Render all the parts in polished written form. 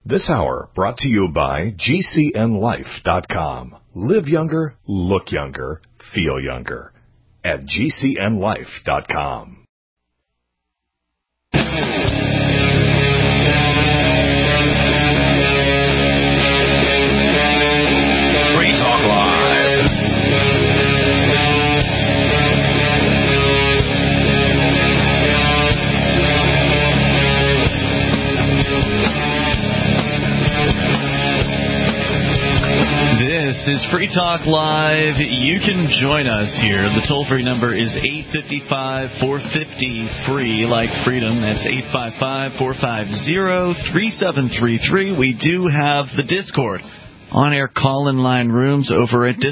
This hour brought to you by GCNLife.com. Live younger, look younger, feel younger at GCNLife.com. Free Talk Live. This is Free Talk Live. You can join us here. The toll-free number is 855-450-FREE, like freedom. That's 855-450-3733. We do have the Discord on-air call-in line rooms over at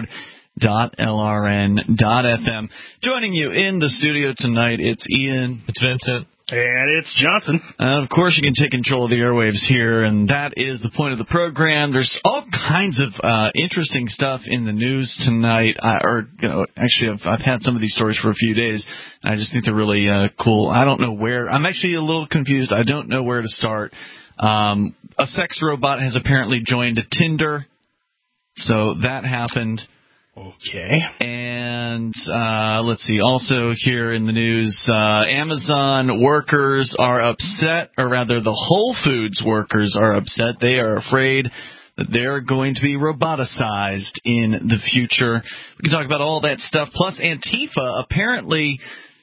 discord.lrn.fm. Joining you in the studio tonight, it's Ian. It's Vincent. And it's Johnson. Of course, you can take control of the airwaves here, and that is the point of the program. There's all kinds of interesting stuff in the news tonight. Actually, I've had some of these stories for a few days, and I just think they're really cool. I don't know where. I'm actually a little confused. I don't know where to start. A sex robot has apparently joined Tinder, so that happened. Okay. And let's see. Also here in the news, Amazon workers are upset, or rather the Whole Foods workers are upset. They are afraid that they're going to be roboticized in the future. We can talk about all that stuff. Plus Antifa, apparently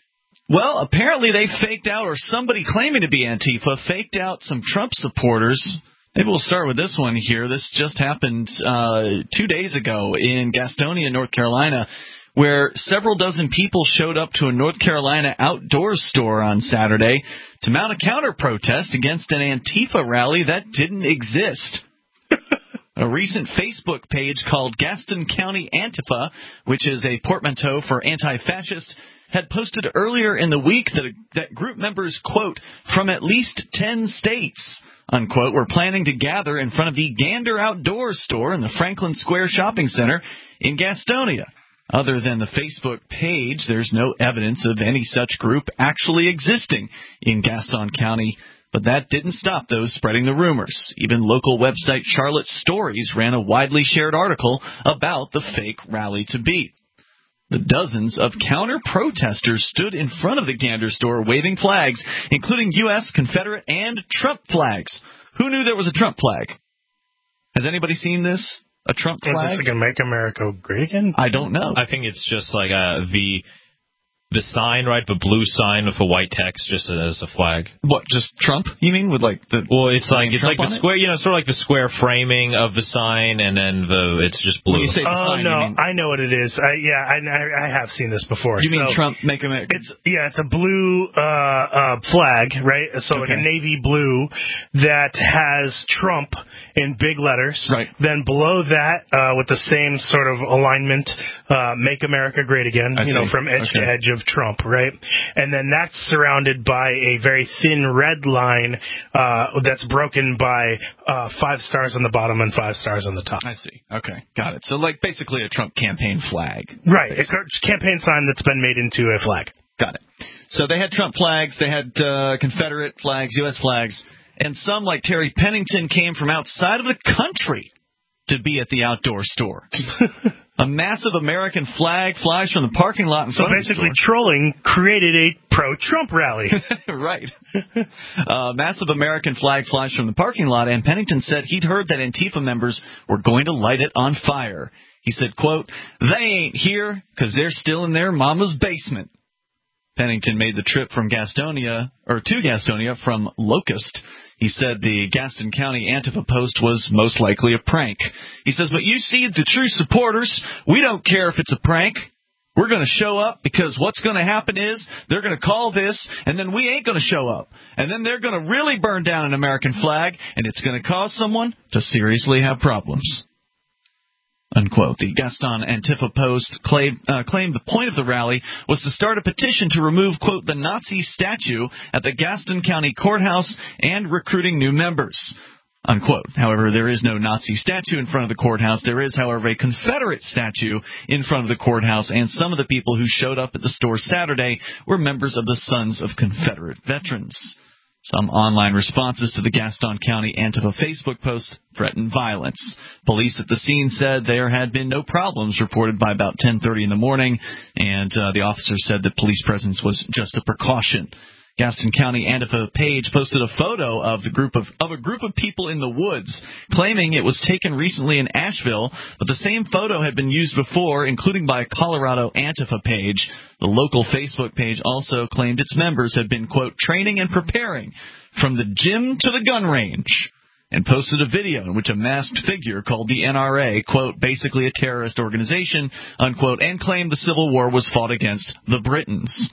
they faked out, or somebody claiming to be Antifa faked out some Trump supporters. Maybe we'll start with this one here. This just happened 2 days ago in Gastonia, North Carolina, where several dozen people showed up to a North Carolina outdoor store on Saturday to mount a counter-protest against an Antifa rally that didn't exist. A recent Facebook page called Gaston County Antifa, which is a portmanteau for anti-fascist, had posted earlier in the week that group members, quote, from at least 10 states, unquote, were planning to gather in front of the Gander Outdoor store in the Franklin Square Shopping Center in Gastonia. Other than the Facebook page, there's no evidence of any such group actually existing in Gaston County, but that didn't stop those spreading the rumors. Even local website Charlotte Stories ran a widely shared article about the fake rally to be. The dozens of counter-protesters stood in front of the Gander store waving flags, including U.S., Confederate, and Trump flags. Who knew there was a Trump flag? Has anybody seen this? A Trump flag? Is this going to make America great again? I don't know. I think it's just like the sign, right? The blue sign with a white text, just as a flag. What? Just Trump? You mean with like the? Well, it's like the square, it? sort of like the square framing of the sign, and then it's just blue. When you say the sign, no, you mean, I know what it is. I have seen this before. You mean Trump make America? It's a blue flag, right? So like a navy blue that has Trump in big letters. Right. Then below that, with the same sort of alignment, "Make America Great Again." From edge to edge of Trump, right? And then that's surrounded by a very thin red line that's broken by 5 stars on the bottom and 5 stars on the top. I see. Okay, got it. So like basically a Trump campaign flag. Right, a campaign sign that's been made into a flag. Got it. So they had Trump flags, they had Confederate flags, U.S. flags, and some like Terry Pennington came from outside of the country to be at the outdoor store. A massive American flag flies from the parking lot in front of the store. So basically trolling created a pro-Trump rally. Right. Massive American flag flies from the parking lot, and Pennington said he'd heard that Antifa members were going to light it on fire. He said, quote, "They ain't here because they're still in their mama's basement." Pennington made the trip from to Gastonia from Locust. He said the Gaston County Antifa post was most likely a prank. He says, "But you see, the true supporters, we don't care if it's a prank. We're going to show up because what's going to happen is they're going to call this, and then we ain't going to show up. And then they're going to really burn down an American flag, and it's going to cause someone to seriously have problems." Unquote. The Gaston Antifa post claimed the point of the rally was to start a petition to remove, quote, "the Nazi statue at the Gaston County Courthouse and recruiting new members." Unquote. However, there is no Nazi statue in front of the courthouse. There is, however, a Confederate statue in front of the courthouse, and some of the people who showed up at the store Saturday were members of the Sons of Confederate Veterans. Some online responses to the Gaston County Antifa Facebook post threatened violence. Police at the scene said there had been no problems reported by about 10:30 in the morning, and the officer said that police presence was just a precaution. Gaston County Antifa page posted a photo of a group of people in the woods, claiming it was taken recently in Asheville, but the same photo had been used before, including by a Colorado Antifa page. The local Facebook page also claimed its members had been, quote, training and preparing from the gym to the gun range, and posted a video in which a masked figure called the NRA, quote, basically a terrorist organization, unquote, and claimed the Civil War was fought against the Britons.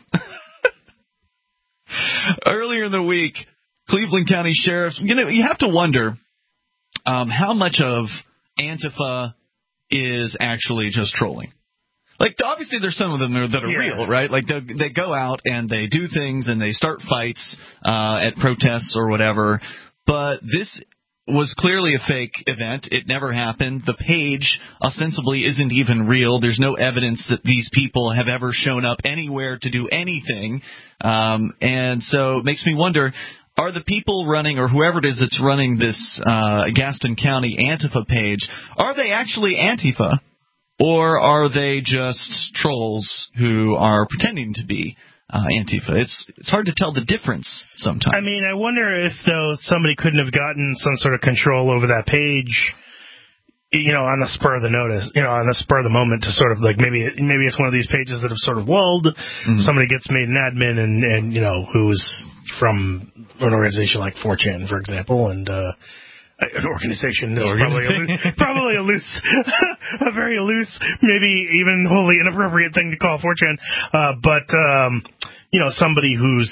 Earlier in the week, Cleveland County Sheriff, you have to wonder how much of Antifa is actually just trolling. Like, obviously there's some of them that are real, right? Like, they go out and they do things and they start fights at protests or whatever, but this was clearly a fake event. It never happened. The page ostensibly isn't even real. There's no evidence that these people have ever shown up anywhere to do anything. And so it makes me wonder, are the people running, or whoever it is that's running this Gaston County Antifa page, are they actually Antifa? Or are they just trolls who are pretending to be Antifa? It's hard to tell the difference sometimes. I mean, I wonder if, though, somebody couldn't have gotten some sort of control over that page, on the spur of the notice, on the spur of the moment to sort of, like, maybe it's one of these pages that have sort of lulled. Mm-hmm. Somebody gets made an admin and who's from an organization like 4chan, for example, and an organization is probably a loose, a very loose, maybe even wholly inappropriate thing to call 4chan. But somebody who's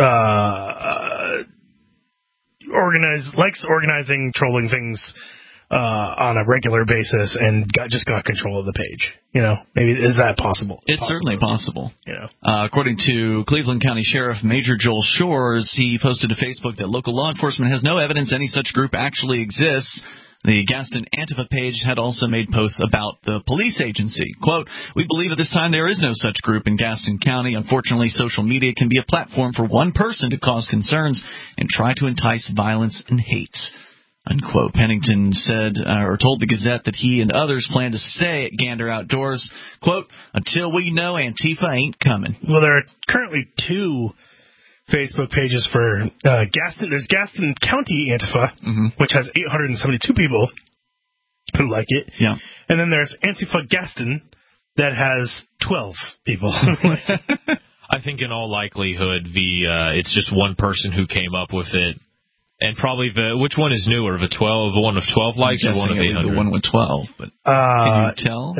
likes organizing, trolling things on a regular basis, and just got control of the page. Maybe is that possible? It's certainly possible. According to Cleveland County Sheriff Major Joel Shores, he posted to Facebook that local law enforcement has no evidence any such group actually exists. The Gaston Antifa page had also made posts about the police agency. Quote, we believe at this time there is no such group in Gaston County. Unfortunately, social media can be a platform for one person to cause concerns and try to entice violence and hate. Unquote. Pennington said, or told the Gazette that he and others plan to stay at Gander Outdoors, quote, until we know Antifa ain't coming. Well, there are currently 2 Facebook pages for Gaston. There's Gaston County Antifa, mm-hmm. which has 872 people who like it. Yeah. And then there's Antifa Gaston that has 12 people who like it. I think in all likelihood, it's just one person who came up with it. And probably which one is newer, the one with 12 likes or one with 800? The one with 12, but can you tell?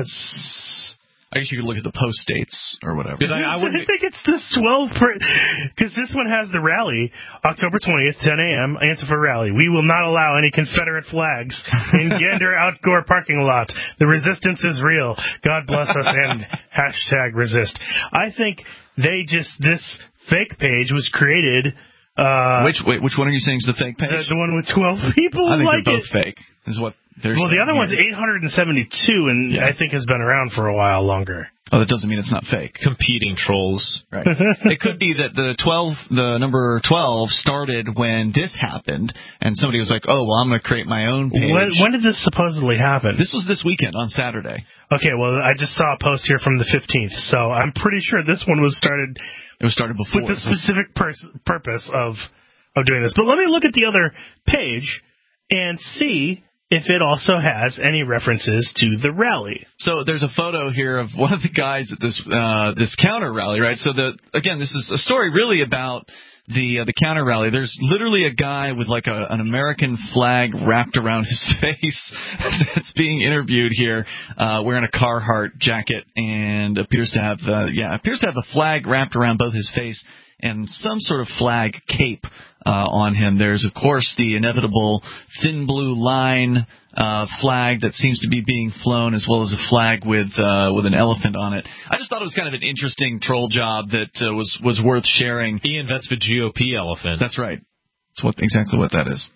I guess you could look at the post dates or whatever. I think it's this 12, because this one has the rally, October 20th, 10 a.m., Antifa rally. We will not allow any Confederate flags in Gander Outdoor parking lot. The resistance is real. God bless us and #resist. I think this fake page was created. Which one are you saying is the fake page? The one with 12 people. I think like they're both fake. Is what they're saying. Well, the other one's 872, and I think has been around for a while longer. Oh, that doesn't mean it's not fake. Competing trolls. Right. It could be that the number 12 started when this happened, and somebody was like, oh, well, I'm going to create my own page. When did this supposedly happen? This was this weekend on Saturday. Okay, well, I just saw a post here from the 15th, so I'm pretty sure this one was started. It was started before. With the specific purpose of doing this. But let me look at the other page and see if it also has any references to the rally. So there's a photo here of one of the guys at this counter rally, right? So this is a story really about the counter rally. There's literally a guy with like an American flag wrapped around his face that's being interviewed here, wearing a Carhartt jacket, and appears to have the flag wrapped around both his face and some sort of flag cape on him. There's, of course, the inevitable thin blue line flag that seems to be being flown, as well as a flag with an elephant on it. I just thought it was kind of an interesting troll job that was worth sharing. Ian, that's the GOP elephant. That's right. That's exactly what that is.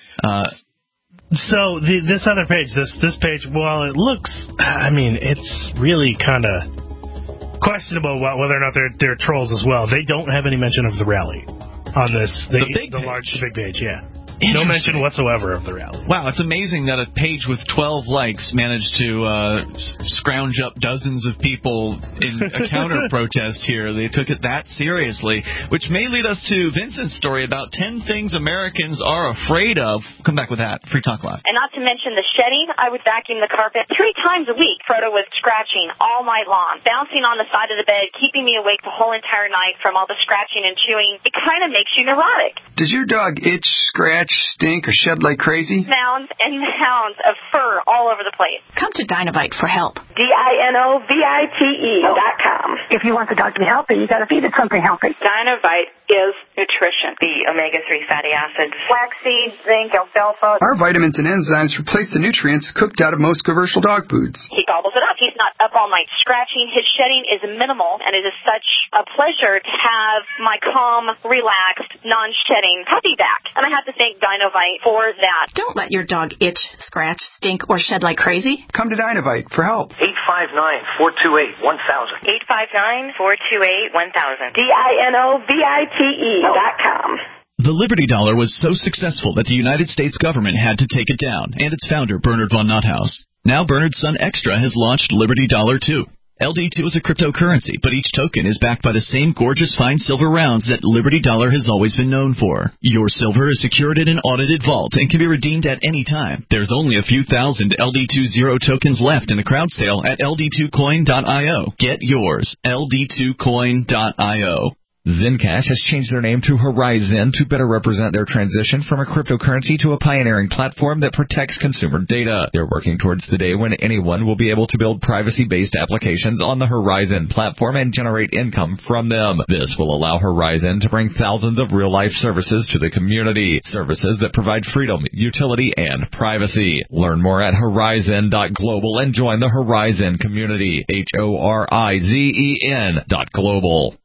So this other page, this page, well, it looks, it's really kind of questionable about whether or not they're trolls as well. They don't have any mention of the rally. on this, the big page, yeah. No mention whatsoever of the rally. Wow, it's amazing that a page with 12 likes managed to scrounge up dozens of people in a counter-protest here. They took it that seriously, which may lead us to Vincent's story about 10 things Americans are afraid of. Come back with that. Free Talk Live. And not to mention the shedding, I would vacuum the carpet 3 times a week. Frodo was scratching all night long, bouncing on the side of the bed, keeping me awake the whole entire night from all the scratching and chewing. It kind of makes you neurotic. Does your dog itch, scratch, stink, or shed like crazy? Mounds and mounds of fur all over the place. Come to Dinovite for help. DINOVITE.com. If you want the dog to be healthy, you got to feed it something healthy. Dinovite is nutrition. The omega-3 fatty acids, flaxseed, zinc, alfalfa. Our vitamins and enzymes replace the nutrients cooked out of most commercial dog foods. He gobbles it up. He's not up all night scratching. His shedding is minimal, and it is such a pleasure to have my calm, relaxed, non-shedding puppy back. And I have to thank Dinovite for that. Don't let your dog itch, scratch, stink, or shed like crazy. Come to Dinovite for help. 859-428-1000. 859-428-1000. DINOVITE.com. The Liberty Dollar was so successful that the United States government had to take it down, and its founder, Bernard von Nothaus. Now Bernard's son Extra has launched Liberty Dollar 2. LD2 is a cryptocurrency, but each token is backed by the same gorgeous fine silver rounds that Liberty Dollar has always been known for. Your silver is secured in an audited vault and can be redeemed at any time. There's only a few thousand LD2 Zero tokens left in the crowd sale at ld2coin.io. Get yours, ld2coin.io. Zencash has changed their name to Horizon to better represent their transition from a cryptocurrency to a pioneering platform that protects consumer data. They're working towards the day when anyone will be able to build privacy-based applications on the Horizon platform and generate income from them. This will allow Horizon to bring thousands of real-life services to the community, services that provide freedom, utility, and privacy. Learn more at horizon.global and join the Horizon community, HORIZEN.global.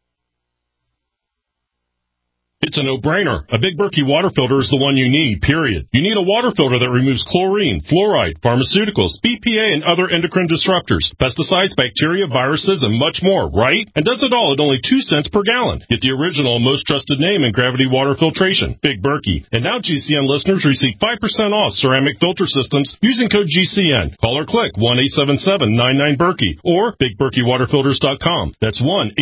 It's a no-brainer. A Big Berkey water filter is the one you need, period. You need a water filter that removes chlorine, fluoride, pharmaceuticals, BPA, and other endocrine disruptors, pesticides, bacteria, viruses, and much more, right? And does it all at only 2 cents per gallon. Get the original, most trusted name in gravity water filtration, Big Berkey. And now GCN listeners receive 5% off ceramic filter systems using code GCN. Call or click 1-877-99-BERKEY or BigBerkeyWaterFilters.com. That's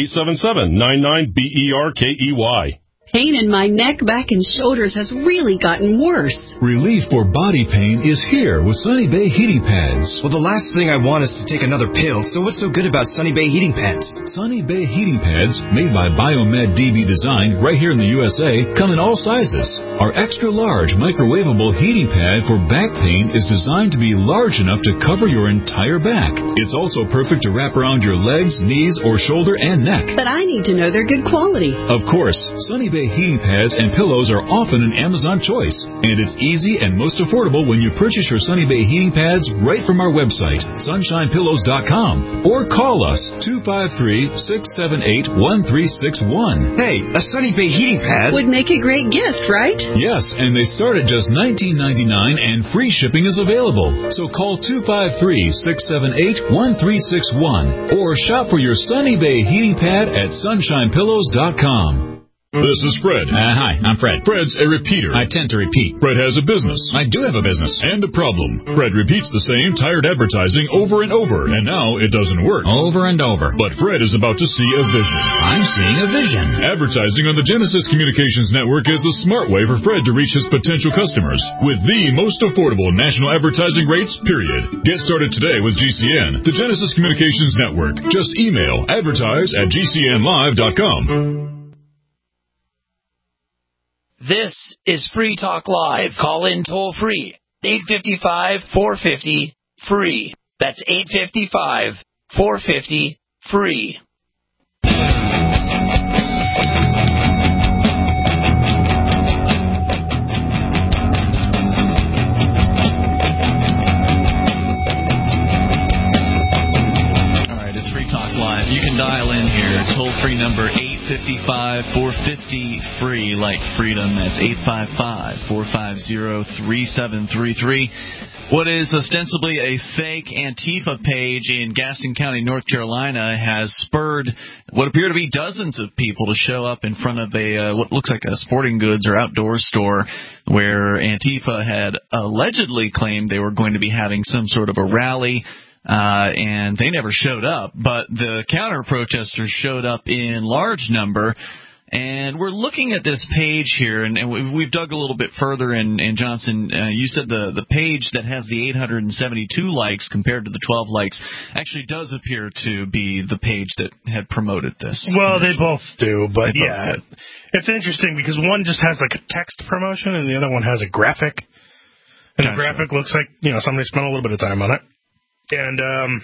1-877-99-BERKEY. Pain in my neck, back, and shoulders has really gotten worse. Relief for body pain is here with Sunny Bay heating pads. Well, the last thing I want is to take another pill, so what's so good about Sunny Bay heating pads? Sunny Bay heating pads, made by Biomed DB Design right here in the USA, come in all sizes. Our extra-large microwavable heating pad for back pain is designed to be large enough to cover your entire back. It's also perfect to wrap around your legs, knees, or shoulder and neck. But I need to know they're good quality. Of course, Sunny Bay heating pads and pillows are often an Amazon choice, and it's easy and most affordable when you purchase your Sunny Bay heating pads right from our website, sunshinepillows.com, or call us 253-678-1361. Hey, a Sunny Bay heating pad would make a great gift, right? Yes, and they start at just $19.99 and free shipping is available. So call 253-678-1361 or shop for your Sunny Bay heating pad at sunshinepillows.com. This is Fred. Hi, I'm Fred. Fred's a repeater. I tend to repeat. Fred has a business. I do have a business. And a problem. Fred repeats the same tired advertising over and over, and now it doesn't work. Over and over. But Fred is about to see a vision. I'm seeing a vision. Advertising on the Genesis Communications Network is the smart way for Fred to reach his potential customers with the most affordable national advertising rates, period. Get started today with GCN, the Genesis Communications Network. Just email advertise@gcnlive.com. This is Free Talk Live. Call in toll free. 855-450-FREE. That's 855-450-FREE. All right, it's Free Talk Live. You can dial in here. Toll free number 855-450-FREE. 855-450-FREE, like freedom. That's 855-450-3733. What is ostensibly a fake Antifa page in Gaston County, North Carolina, has spurred what appear to be dozens of people to show up in front of what looks like a sporting goods or outdoor store where Antifa had allegedly claimed they were going to be having some sort of a rally, and they never showed up. But the counter-protesters showed up in large number. And we're looking at this page here, and we've dug a little bit further. And Johnson, you said the page that has the 872 likes compared to the 12 likes actually does appear to be the page that had promoted this. Well, they both do, but yeah, it's interesting because one just has like a text promotion, and the other one has a graphic. And the graphic looks like somebody spent a little bit of time on it, and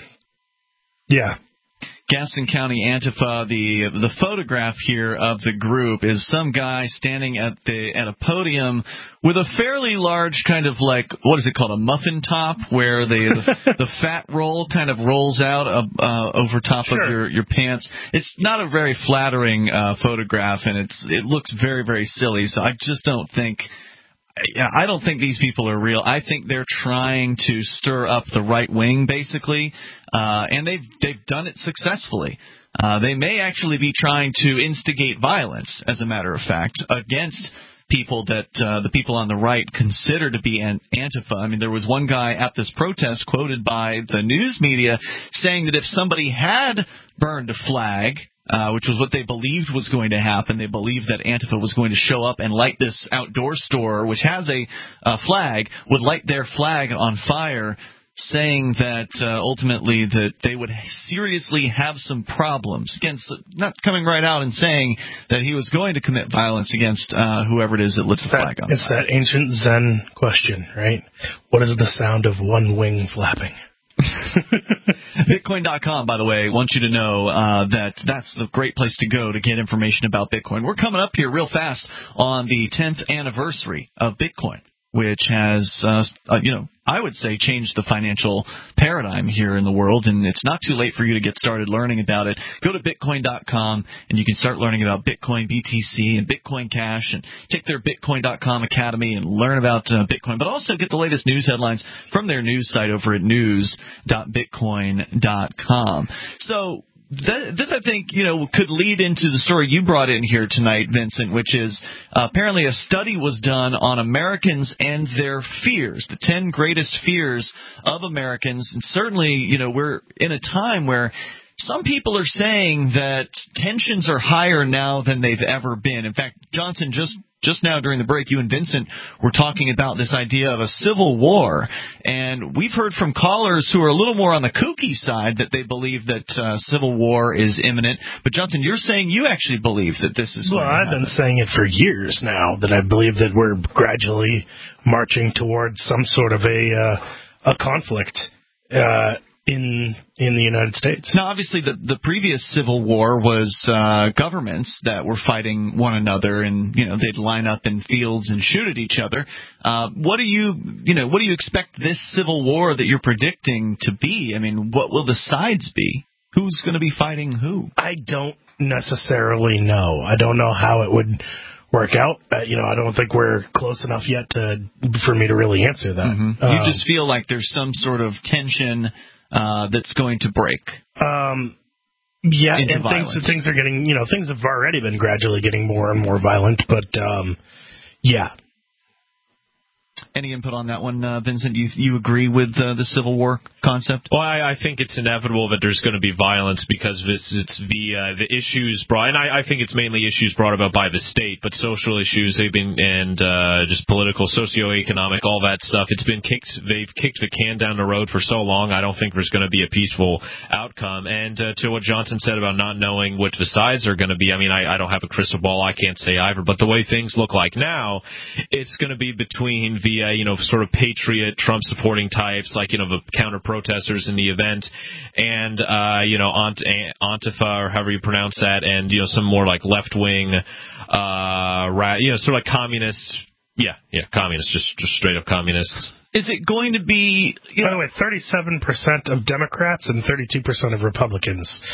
yeah. Gaston County Antifa, the photograph here of the group is some guy standing at a podium with a fairly large kind of like, what is it called, a muffin top, where the fat roll kind of rolls out over top of your pants. It's not a very flattering photograph, and it looks very, very silly. So I just don't think these people are real. I think they're trying to stir up the right wing, basically, and they've done it successfully. They may actually be trying to instigate violence, as a matter of fact, against people that the people on the right consider to be Antifa. I mean, there was one guy at this protest quoted by the news media saying that if somebody had burned a flag, which was what they believed was going to happen. They believed that Antifa was going to show up and light this outdoor store, which has a flag, would light their flag on fire, saying that ultimately that they would seriously have some problems. Again, not coming right out and saying that he was going to commit violence against whoever it is that lets the flag on fire. It's that ancient Zen question, right? What is the sound of one wing flapping? Bitcoin.com, by the way, wants you to know that's the great place to go to get information about Bitcoin. We're coming up here real fast on the 10th anniversary of Bitcoin, which has, I would say changed the financial paradigm here in the world, and it's not too late for you to get started learning about it. Go to Bitcoin.com, and you can start learning about Bitcoin BTC and Bitcoin Cash, and take their Bitcoin.com Academy and learn about Bitcoin, but also get the latest news headlines from their news site over at news.bitcoin.com. So this, I think, could lead into the story you brought in here tonight, Vincent, which is apparently a study was done on Americans and their fears, the 10 greatest fears of Americans. And certainly, we're in a time where some people are saying that tensions are higher now than they've ever been. In fact, Johnson, just now during the break, you and Vincent were talking about this idea of a civil war, and we've heard from callers who are a little more on the kooky side that they believe that civil war is imminent. But Johnson, you're saying you actually believe that this is going to happen. Well, I've been saying it for years now, that I believe that we're gradually marching towards some sort of a conflict in the United States. Now, obviously, the previous Civil War was governments that were fighting one another, and they'd line up in fields and shoot at each other. What do you expect this Civil War that you're predicting to be? I mean, what will the sides be? Who's going to be fighting who? I don't necessarily know. I don't know how it would work out. I don't think we're close enough yet for me to really answer that. Mm-hmm. You just feel like there's some sort of tension that's going to break. Yeah, and things are getting, things have already been gradually getting more and more violent, but yeah. Any input on that one, Vincent? You agree with the Civil War concept? Well, I think it's inevitable that there's going to be violence because it's the issues brought, and I think it's mainly issues brought about by the state, but social issues and just political, socioeconomic, all that stuff. They've kicked the can down the road for so long. I don't think there's going to be a peaceful outcome. And to what Johnson said about not knowing what the sides are going to be, I mean, I don't have a crystal ball. I can't say either. But the way things look like now, it's going to be between the sort of patriot, Trump-supporting types, like, the counter-protesters in the event, and, Antifa, or however you pronounce that, and, some more like left-wing, sort of like communists. Yeah, communists, just straight-up communists. Is it going to be... By the way, 37% of Democrats and 32% of Republicans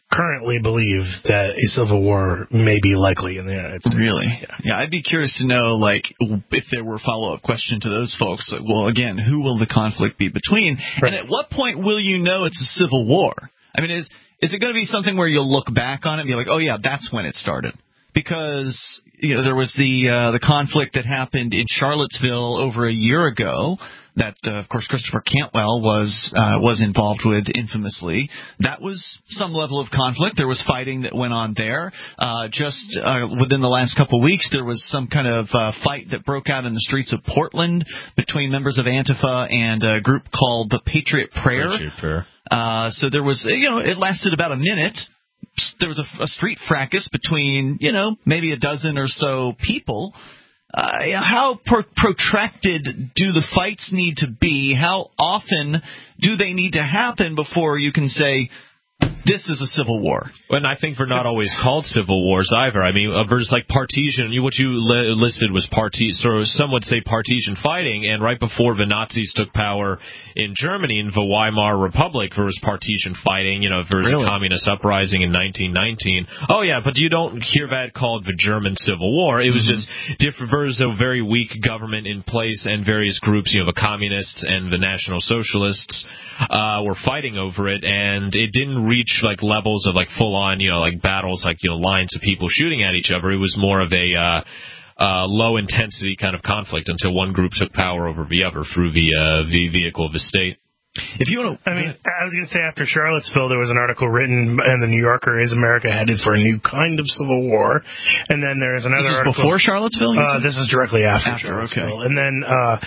currently believe that a civil war may be likely in the United States. Really? Yeah, I'd be curious to know, like, if there were follow-up questions to those folks. Like, well, again, who will the conflict be between? Right. And at what point will you know it's a civil war? I mean, is it going to be something where you'll look back on it and be like, oh, yeah, that's when it started? Because, there was the conflict that happened in Charlottesville over a year ago that, of course, Christopher Cantwell was involved with infamously. That was some level of conflict. There was fighting that went on there. Just within the last couple of weeks, there was some kind of fight that broke out in the streets of Portland between members of Antifa and a group called the Patriot Prayer. So there was, it lasted about a minute. There was a street fracas between, maybe a dozen or so people. How protracted do the fights need to be? How often do they need to happen before you can say, this is a civil war? And I think they're not always called civil wars either. I mean, versus like partisan, what you listed was some would say partisan fighting, and right before the Nazis took power in Germany, in the Weimar Republic, there was partisan fighting, there was a communist uprising in 1919. Oh yeah, but you don't hear that called the German Civil War. It was just different. There was a very weak government in place, and various groups, the communists and the National Socialists, were fighting over it, and it didn't reach like levels of like full on like battles, like lines of people shooting at each other. It was more of a low intensity kind of conflict until one group took power over the other through the vehicle of the state. If you want to, I was going to say, after Charlottesville, there was an article written in the New Yorker, "Is America headed for a new kind of civil war?" And then there's another article before Charlottesville. This is directly after Charlottesville. Okay. And then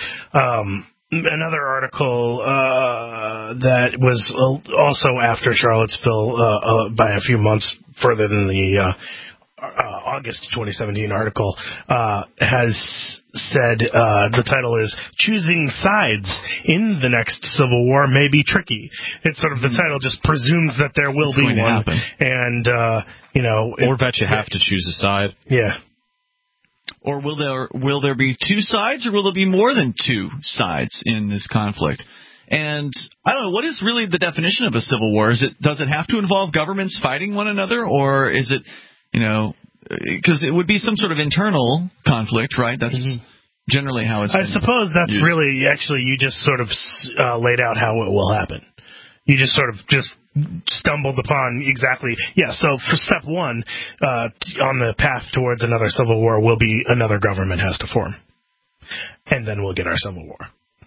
another article that was also after Charlottesville by a few months further than the August 2017 article has said the title is "Choosing Sides in the Next Civil War May Be Tricky." It's sort of the title just presumes that there will be one, and or that you have to choose a side. Yeah. Or will there be two sides, or will there be more than two sides in this conflict? And I don't know, what is really the definition of a civil war? Does it have to involve governments fighting one another, or is it, because it would be some sort of internal conflict, right? That's generally how it's. I suppose that's used. Really, actually, you just sort of laid out how it will happen. You just sort of stumbled upon exactly. Yeah, so for step one, on the path towards another civil war will be another government has to form. And then we'll get our civil war.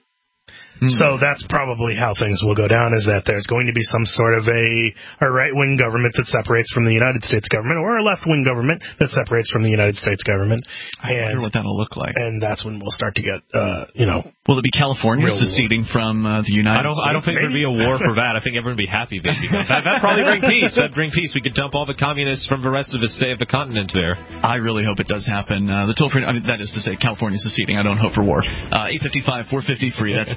So that's probably how things will go down, is that there's going to be some sort of a right-wing government that separates from the United States government, or a left-wing government that separates from the United States government. I wonder what that'll look like. And that's when we'll start to get, Will it be California seceding from the United States? I don't think there'd be a war for that. I think everyone would be happy. That'd probably bring peace. That'd bring peace. We could dump all the communists from the rest of the continent there. I really hope it does happen. The toll-free, that is to say, California seceding. I don't hope for war. 855-450-FREE. That's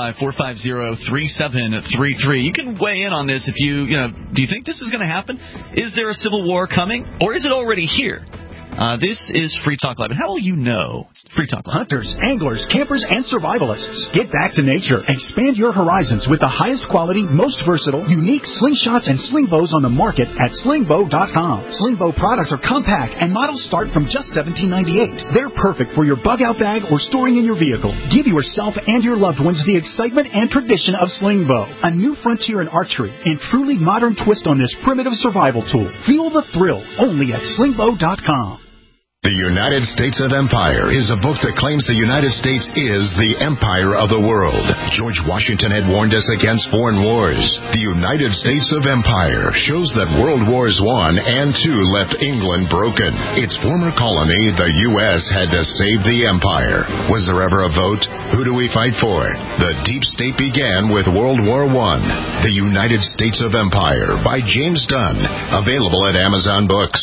855-450-3733. You can weigh in on this if do you think this is going to happen? Is there a civil war coming, or is it already here? This is Free Talk Live. And how will you know? Free Talk Live. Hunters, anglers, campers, and survivalists. Get back to nature. Expand your horizons with the highest quality, most versatile, unique slingshots and sling bows on the market at slingbow.com. Slingbow products are compact, and models start from just $17.98. They're perfect for your bug-out bag or storing in your vehicle. Give yourself and your loved ones the excitement and tradition of Slingbow, a new frontier in archery and truly modern twist on this primitive survival tool. Feel the thrill only at slingbow.com. The United States of Empire is a book that claims the United States is the empire of the world. George Washington had warned us against foreign wars. The United States of Empire shows that World Wars I and II left England broken. Its former colony, the U.S., had to save the empire. Was there ever a vote? Who do we fight for? The deep state began with World War I. The United States of Empire by James Dunn. Available at Amazon Books.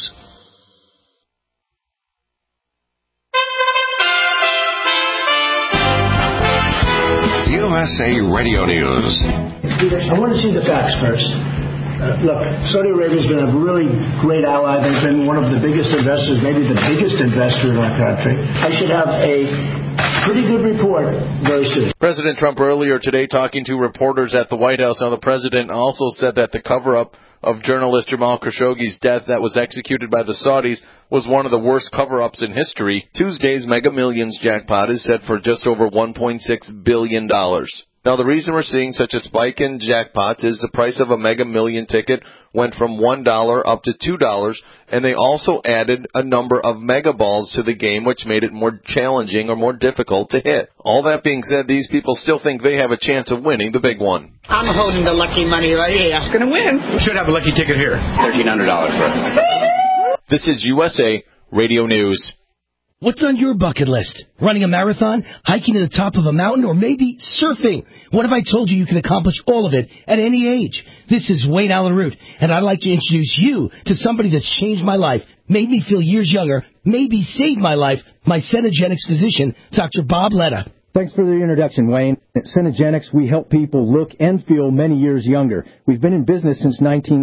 USA Radio News. I want to see the facts first. Look, Saudi Arabia has been a really great ally. They've been one of the biggest investors, maybe the biggest investor in our country. I should have a pretty good report very soon. President Trump earlier today talking to reporters at the White House. Now, the president also said that the cover-up of journalist Jamal Khashoggi's death that was executed by the Saudis was one of the worst cover-ups in history. Tuesday's Mega Millions jackpot is set for just over $1.6 billion. Now, the reason we're seeing such a spike in jackpots is the price of a Mega Million ticket went from $1 up to $2, and they also added a number of mega balls to the game, which made it more challenging or more difficult to hit. All that being said, these people still think they have a chance of winning the big one. I'm holding the lucky money right here. I'm going to win. We should have a lucky ticket here. $1,300 for it. This is USA Radio News. What's on your bucket list? Running a marathon, hiking to the top of a mountain, or maybe surfing? What if I told you you can accomplish all of it at any age? This is Wayne Allen Root, and I'd like to introduce you to somebody that's changed my life, made me feel years younger, maybe saved my life, my Cenegenics physician, Dr. Bob Letta. Thanks for the introduction, Wayne. At Cenegenics, we help people look and feel many years younger. We've been in business since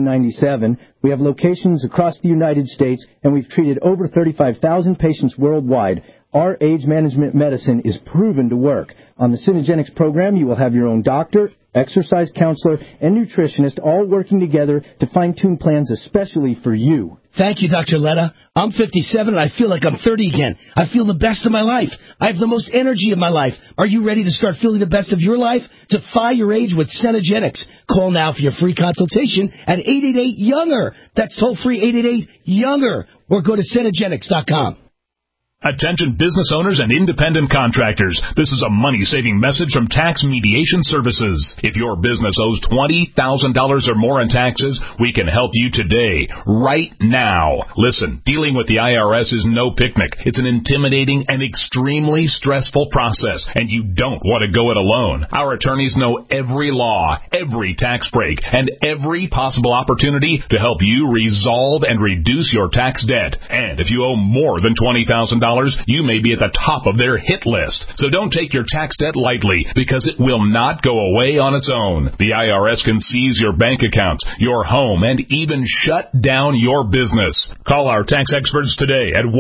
1997. We have locations across the United States, and we've treated over 35,000 patients worldwide. Our age management medicine is proven to work. On the Cenegenics program, you will have your own doctor, exercise counselor, and nutritionist all working together to fine-tune plans especially for you. Thank you, Dr. Letta. I'm 57 and I feel like I'm 30 again. I feel the best of my life. I have the most energy of my life. Are you ready to start feeling the best of your life? Defy your age with Cenegenics. Call now for your free consultation at 888-YOUNGER. That's toll-free 888-YOUNGER. Or go to Cenegenics.com. Attention business owners and independent contractors. This is a money-saving message from Tax Mediation Services. If your business owes $20,000 or more in taxes, we can help you today, right now. Listen, dealing with the IRS is no picnic. It's an intimidating and extremely stressful process, and you don't want to go it alone. Our attorneys know every law, every tax break, and every possible opportunity to help you resolve and reduce your tax debt. And if you owe more than $20,000, you may be at the top of their hit list. So don't take your tax debt lightly, because it will not go away on its own. The IRS can seize your bank accounts, your home, and even shut down your business. Call our tax experts today at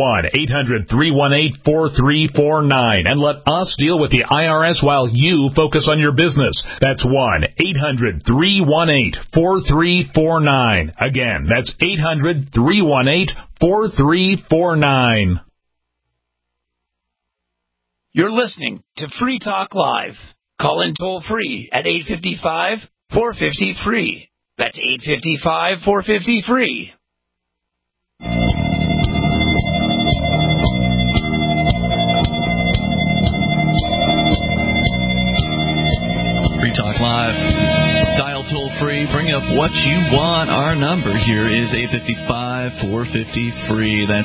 1-800-318-4349 and let us deal with the IRS while you focus on your business. That's 1-800-318-4349. Again, that's 800-318-4349. You're listening to Free Talk Live. Call in toll-free at 855-450-FREE. That's 855-450-FREE. Free Talk Live. Dial toll-free. Bring up what you want. Our number here is 855-450-FREE. That's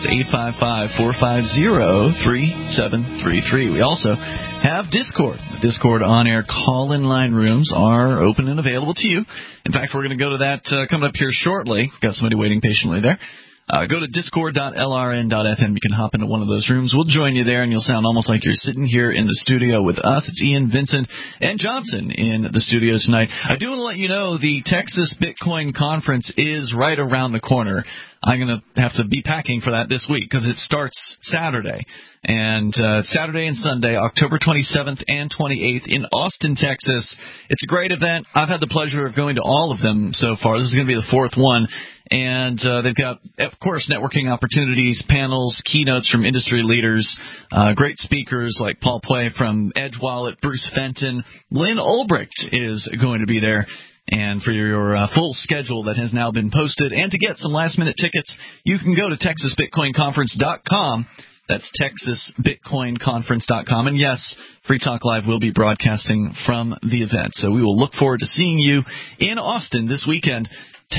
855-450-3733. We also have Discord. The Discord on-air call-in line rooms are open and available to you. In fact, we're going to go to that coming up here shortly. Got somebody waiting patiently there. Go to discord.lrn.fm. You can hop into one of those rooms. We'll join you there, and you'll sound almost like you're sitting here in the studio with us. It's Ian, Vincent, and Johnson in the studio tonight. I do want to let you know the Texas Bitcoin Conference is right around the corner. I'm going to have to be packing for that this week because it starts Saturday. And Saturday and Sunday, October 27th and 28th in Austin, Texas. It's a great event. I've had the pleasure of going to all of them so far. This is going to be the fourth one. And they've got, of course, networking opportunities, panels, keynotes from industry leaders, great speakers like Paul Puey from Edge Wallet, Bruce Fenton. Lynn Ulbricht is going to be there. And for your full schedule that has now been posted, and to get some last-minute tickets, you can go to TexasBitcoinConference.com. That's TexasBitcoinConference.com. And yes, Free Talk Live will be broadcasting from the event. So we will look forward to seeing you in Austin this weekend.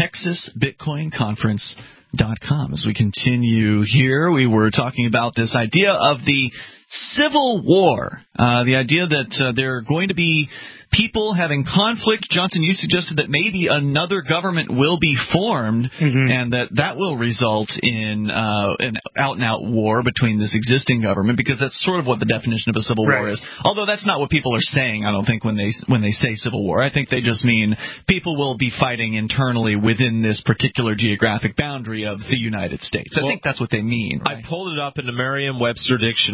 TexasBitcoinConference.com. As we continue here, we were talking about this idea of the Civil War, the idea that there are going to be people having conflict. Johnson, you suggested that maybe another government will be formed, and that will result in an out-and-out war between this existing government, because that's sort of what the definition of a civil war is. Although that's not what people are saying, I don't think, when they say civil war. I think they just mean people will be fighting internally within this particular geographic boundary of the United States. I think that's what they mean. Right? I pulled it up in the Merriam-Webster dictionary.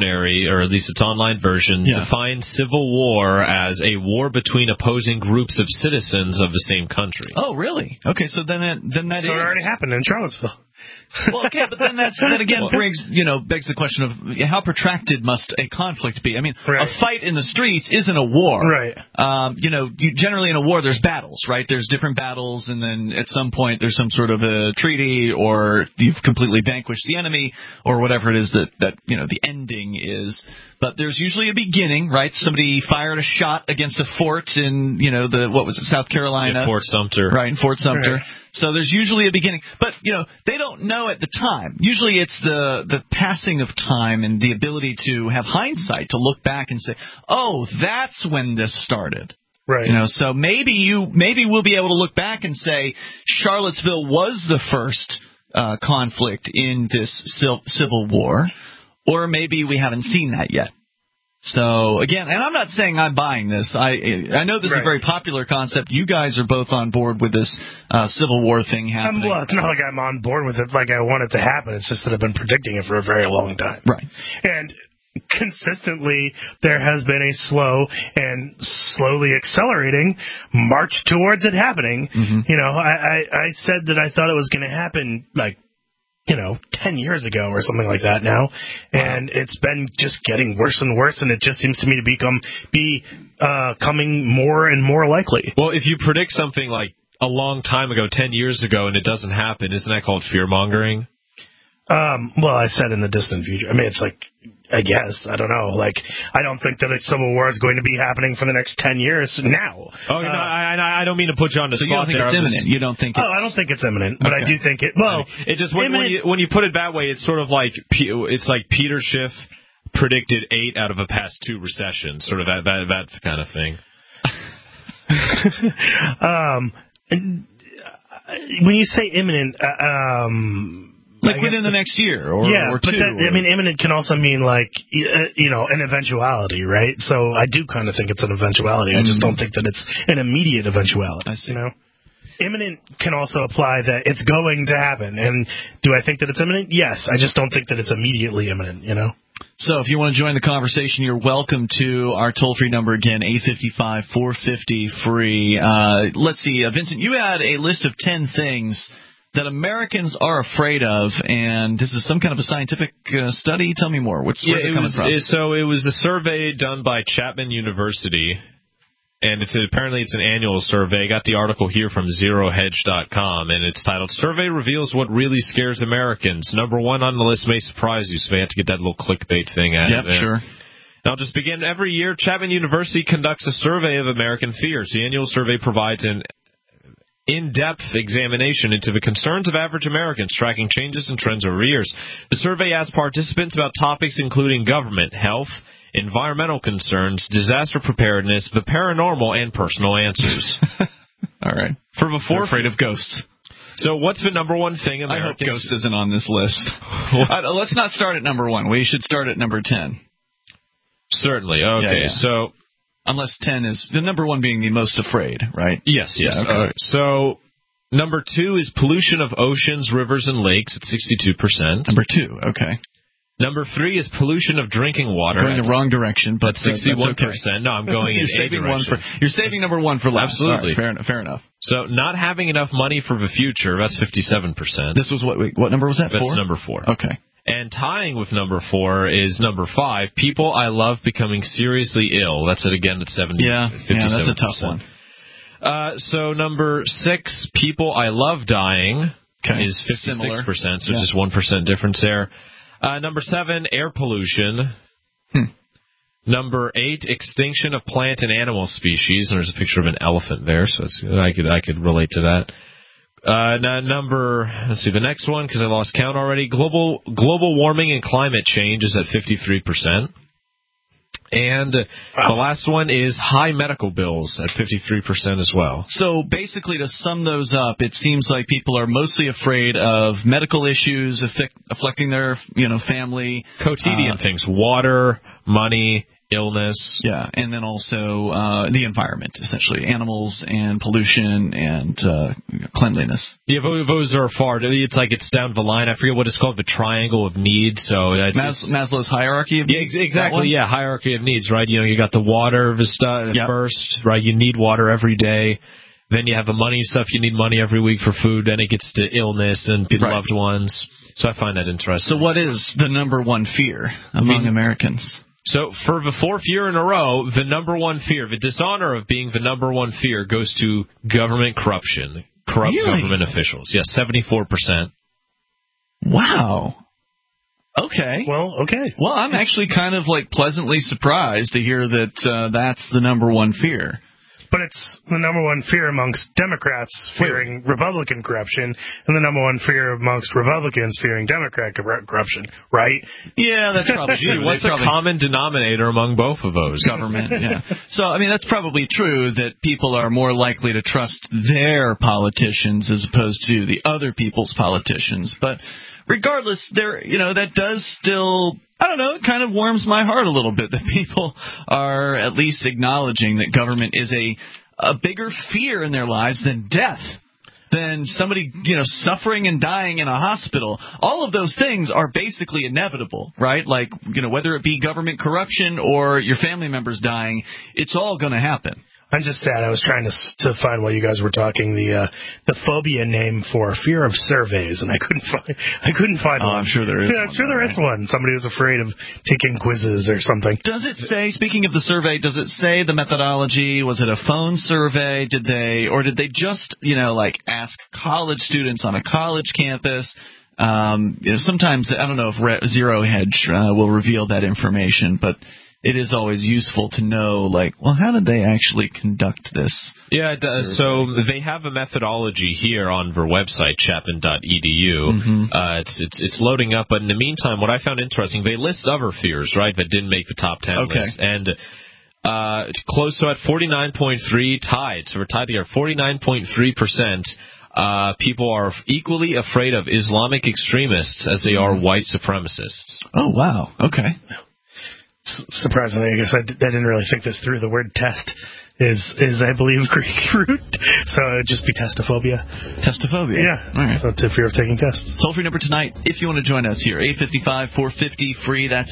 or at least its online version, defines civil war as a war between opposing groups of citizens of the same country. Oh, really? Okay, so then that it already happened in Charlottesville. Well, okay, but then that again begs the question of how protracted must a conflict be? I mean, a fight in the streets isn't a war, right? Generally in a war there's battles, right? There's different battles, and then at some point there's some sort of a treaty, or you've completely vanquished the enemy, or whatever it is that the ending is. But there's usually a beginning, right? Somebody fired a shot against a fort in South Carolina, Fort Sumter, right? In Fort Sumter. Right. So there's usually a beginning, but they don't know at the time. Usually it's the passing of time and the ability to have hindsight to look back and say, "Oh, that's when this started." Right. So maybe we'll be able to look back and say Charlottesville was the first conflict in this civil war, or maybe we haven't seen that yet. So, again, and I'm not saying I'm buying this. I know this is a very popular concept. You guys are both on board with this Civil War thing happening. Well, it's not like I'm on board with it like I want it to happen. It's just that I've been predicting it for a very long time. Right. And consistently, there has been a slow and slowly accelerating march towards it happening. Mm-hmm. I said that I thought it was going to happen, 10 years ago or something like that now, and it's been just getting worse and worse, and it just seems to me to coming more and more likely. Well, if you predict something like a long time ago, 10 years ago, and it doesn't happen, isn't that called fear-mongering? Well, I said in the distant future. I mean, it's like, I guess, I don't know. I don't think that a civil war is going to be happening for the next 10 years now. Oh, I don't mean to put you on the spot. So you don't think it's imminent? You don't think it's... I don't think it's imminent, but I do think it... Well, it just when you put it that way, it's sort of like Peter Schiff predicted 8 out of the past 2 recessions, sort of that kind of thing. When you say imminent, within the next year or two. But imminent can also mean an eventuality, right? So I do kind of think it's an eventuality. I just don't think that it's an immediate eventuality. I see. Imminent can also apply that it's going to happen. And do I think that it's imminent? Yes. I just don't think that it's immediately imminent, So if you want to join the conversation, you're welcome to our toll-free number again, 855-450-FREE. Let's see, Vincent, you had a list of 10 things that Americans are afraid of, and this is some kind of a scientific study. Tell me more. Where's it coming from? So it was a survey done by Chapman University, and apparently it's an annual survey. I got the article here from ZeroHedge.com, and it's titled, Survey Reveals What Really Scares Americans. Number 1 on the list may surprise you, so we have to get that little clickbait thing out of there. Sure. And I'll just begin. Every year, Chapman University conducts a survey of American fears. The annual survey provides an in-depth examination into the concerns of average Americans, tracking changes and trends over years. The survey asked participants about topics including government, health, environmental concerns, disaster preparedness, the paranormal, and personal answers. All right. They're afraid of ghosts. So what's the number 1 thing Americans... I hope ghosts isn't on this list. Let's not start at number 1. We should start at number 10. Certainly. Okay, yeah. So... Unless 10 is the number 1 being the most afraid, right? Yes. Okay. So number 2 is pollution of oceans, rivers, and lakes at 62%. Number 2, okay. Number 3 is pollution of drinking water. Going the wrong direction, but 61%. Okay. No, I'm going in a direction. You're saving number 1 for last. Absolutely. Right, fair enough. So not having enough money for the future, that's 57%. This was what number was that? That's 4? number 4. Okay. And tying with number 4 is number 5, people I love becoming seriously ill. That's it again at 57%. Yeah, that's a tough one. So number 6, people I love dying is 56%, so just 1% difference there. Number 7, air pollution. Number 8, extinction of plant and animal species. And there's a picture of an elephant there, so I could relate to that. Let's see, the next one, because I lost count already. Global warming and climate change is at 53%. And the last one is high medical bills at 53% as well. So basically, to sum those up, it seems like people are mostly afraid of medical issues affecting their family. Quotidian things, water, money, illness. Yeah, and then also the environment, essentially, animals and pollution and cleanliness. Yeah, those are far. It's like it's down the line. I forget what it's called, the triangle of needs. So that's Maslow's hierarchy of needs. Yeah, exactly. Yeah, hierarchy of needs. Right. You got the water first. Right. You need water every day. Then you have the money stuff. You need money every week for food. Then it gets to illness and loved ones. So I find that interesting. So what is the number one fear among Americans? So for the fourth year in a row, the number one fear, the dishonor of being the number one fear, goes to government corruption, corrupt government officials. Yes, 74%. Wow. Okay. Well, okay. Well, I'm actually kind of pleasantly surprised to hear that that's the number one fear. But it's the number one fear amongst Democrats fearing Republican corruption, and the number one fear amongst Republicans fearing Democrat corruption, right? Yeah, that's probably true. What's a common denominator among both of those? Government, yeah. So, I mean, that's probably true that people are more likely to trust their politicians as opposed to the other people's politicians. But regardless, that does still, I don't know, it kind of warms my heart a little bit that people are at least acknowledging that government is a bigger fear in their lives than death, than somebody, suffering and dying in a hospital. All of those things are basically inevitable, right? Like, whether it be government corruption or your family members dying, it's all going to happen. I'm just sad. I was trying to find while you guys were talking the phobia name for fear of surveys, and I couldn't find one. I'm sure there is. Yeah, I'm sure there is one. Somebody who's afraid of taking quizzes or something. Does it say? Speaking of the survey, does it say the methodology? Was it a phone survey? Did they just ask college students on a college campus? Sometimes I don't know if Zero Hedge will reveal that information, but it is always useful to know, how did they actually conduct this? Yeah, it does. So they have a methodology here on their website, chapman.edu. Mm-hmm. It's loading up, but in the meantime, what I found interesting, they list other fears, right, that didn't make the top 10 list. And close to at 49.3, tied. So we're tied together. 49.3%. People are equally afraid of Islamic extremists as they are white supremacists. Oh, wow. Okay. Surprisingly, I guess I didn't really think this through. The word test is I believe, Greek root, so it would just be testophobia. Testophobia? Yeah. All right. So it's a fear of taking tests. Toll-free number tonight, if you want to join us here, 855-450-FREE. That's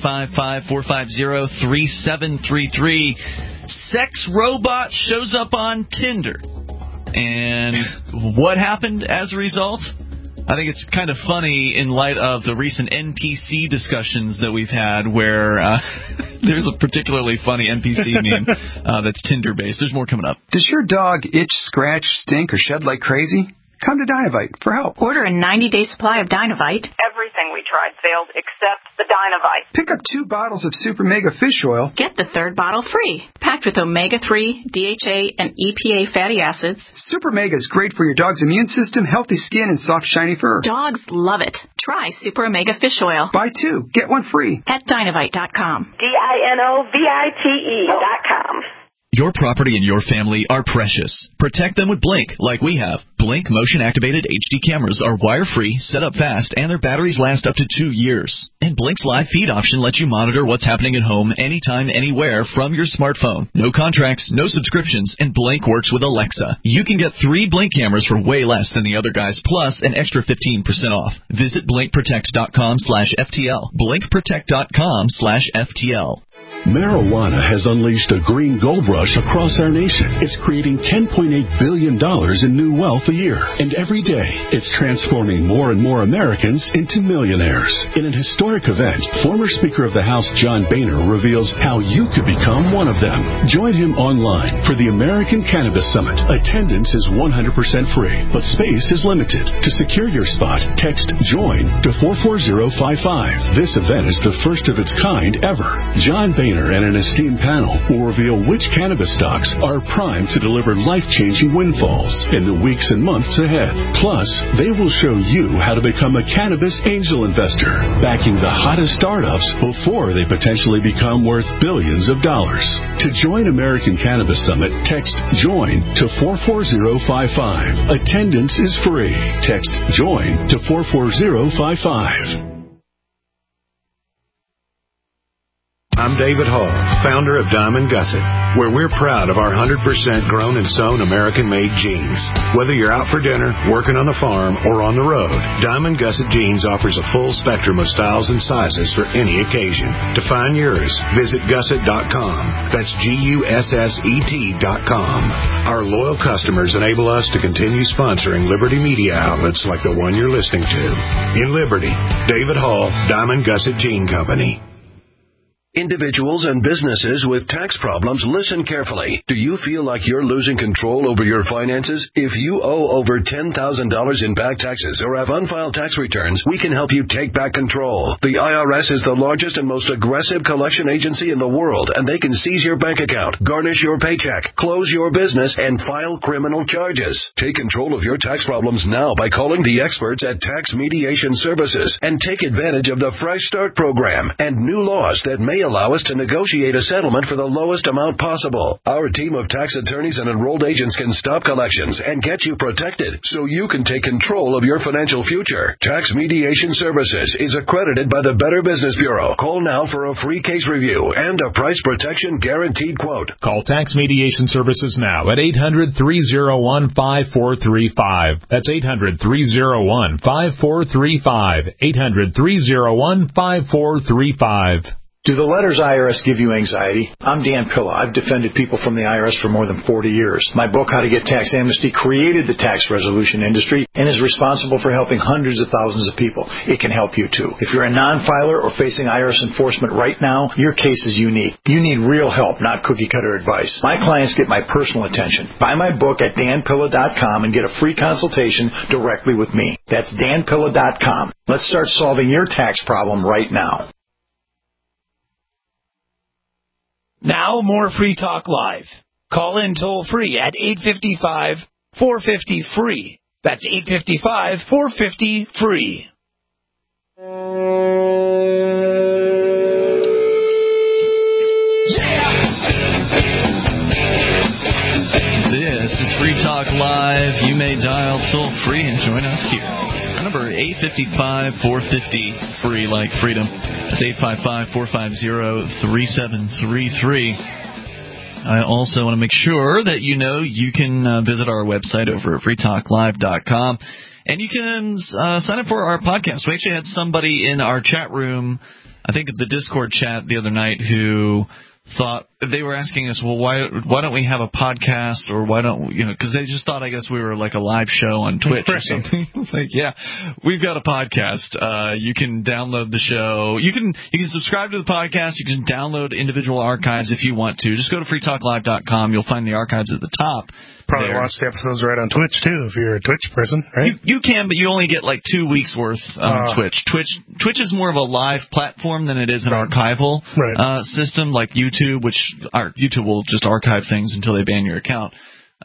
855-450-3733. Sex robot shows up on Tinder. And what happened as a result? I think it's kind of funny in light of the recent NPC discussions that we've had where there's a particularly funny NPC meme that's Tinder-based. There's more coming up. Does your dog itch, scratch, stink, or shed like crazy? Come to Dynovite for help. Order a 90-day supply of Dynovite. Everything we tried failed except the Dynovite. Pick up 2 bottles of Super Mega Fish Oil. Get the 3rd bottle free. Packed with omega-3, DHA, and EPA fatty acids. Super Mega is great for your dog's immune system, healthy skin, and soft, shiny fur. Dogs love it. Try Super Omega Fish Oil. Buy 2, get 1 free. At Dynovite.com. DINOVITE.com. Your property and your family are precious. Protect them with Blink, like we have. Blink motion-activated HD cameras are wire-free, set up fast, and their batteries last up to 2 years. And Blink's live feed option lets you monitor what's happening at home anytime, anywhere from your smartphone. No contracts, no subscriptions, and Blink works with Alexa. You can get 3 Blink cameras for way less than the other guys, plus an extra 15% off. Visit BlinkProtect.com/FTL. BlinkProtect.com/FTL. Marijuana has unleashed a green gold rush across our nation. It's creating $10.8 billion in new wealth a year. And every day, it's transforming more and more Americans into millionaires. In an historic event, former Speaker of the House John Boehner reveals how you could become one of them. Join him online for the American Cannabis Summit. Attendance is 100% free, but space is limited. To secure your spot, text JOIN to 44055. This event is the first of its kind ever. John Boehner and an esteemed panel will reveal which cannabis stocks are primed to deliver life-changing windfalls in the weeks and months ahead. Plus, they will show you how to become a cannabis angel investor, backing the hottest startups before they potentially become worth billions of dollars. To join American Cannabis Summit, text JOIN to 44055. Attendance is free. Text JOIN to 44055. I'm David Hall, founder of Diamond Gusset, where we're proud of our 100% grown and sewn American-made jeans. Whether you're out for dinner, working on the farm, or on the road, Diamond Gusset Jeans offers a full spectrum of styles and sizes for any occasion. To find yours, visit gusset.com. That's GUSSET.com. Our loyal customers enable us to continue sponsoring Liberty media outlets like the one you're listening to. In Liberty, David Hall, Diamond Gusset Jean Company. Individuals and businesses with tax problems, listen carefully. Do you feel like you're losing control over your finances? If you owe over $10,000 in back taxes or have unfiled tax returns, we can help you take back control. The IRS is the largest and most aggressive collection agency in the world, and they can seize your bank account, garnish your paycheck, close your business, and file criminal charges. Take control of your tax problems now by calling the experts at Tax Mediation Services and take advantage of the Fresh Start program and new laws that may allow us to negotiate a settlement for the lowest amount possible. Our team of tax attorneys and enrolled agents can stop collections and get you protected so you can take control of your financial future. Tax Mediation Services is accredited by the Better Business Bureau. Call now for a free case review and a price protection guaranteed quote. Call Tax Mediation Services now at 800-301-5435. That's 800-301-5435. 800-301-5435. Do the letters IRS give you anxiety? I'm Dan Pilla. I've defended people from the IRS for more than 40 years. My book, How to Get Tax Amnesty, created the tax resolution industry and is responsible for helping hundreds of thousands of people. It can help you, too. If you're a non-filer or facing IRS enforcement right now, your case is unique. You need real help, not cookie-cutter advice. My clients get my personal attention. Buy my book at danpilla.com and get a free consultation directly with me. That's danpilla.com. Let's start solving your tax problem right now. Now more Free Talk Live. Call in toll-free at 855-450-FREE. That's 855-450-FREE. This is Free Talk Live. You may dial toll-free and join us here. Our number 855-450-FREE, like freedom. That's 855-450-3733. I also want to make sure that you know you can visit our website over at freetalklive.com, and you can sign up for our podcast. We actually had somebody in our chat room, I think at the Discord chat the other night, who thought they were asking us, well, why don't we have a podcast, or why don't we, because they just thought, I guess, we were like a live show on Twitch or something. Like, yeah, we've got a podcast. You can download the show. You can subscribe to the podcast. You can download individual archives if you want to. Just go to freetalklive.com. You'll find the archives at the top. Probably watch the episodes right on Twitch, too, if you're a Twitch person, right? You can, but you only get like 2 weeks worth on Twitch. Twitch is more of a live platform than it is an archival system like YouTube, which YouTube will just archive things until they ban your account.